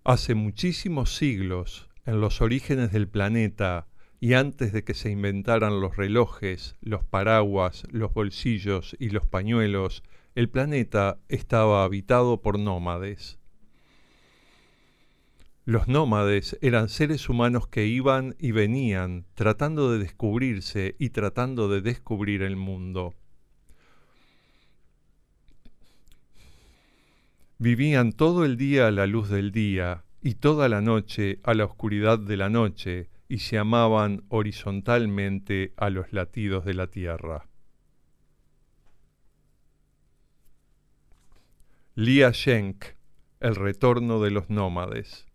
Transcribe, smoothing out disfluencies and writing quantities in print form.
Hace muchísimos siglos, en los orígenes del planeta y antes de que se inventaran los relojes, los paraguas, los bolsillos y los pañuelos, el planeta estaba habitado por nómades. Los nómades eran seres humanos que iban y venían, tratando de descubrirse y tratando de descubrir el mundo. Vivían todo el día a la luz del día y toda la noche a la oscuridad de la noche y se amaban horizontalmente a los latidos de la tierra. Lia Schenk, El retorno de los nómades.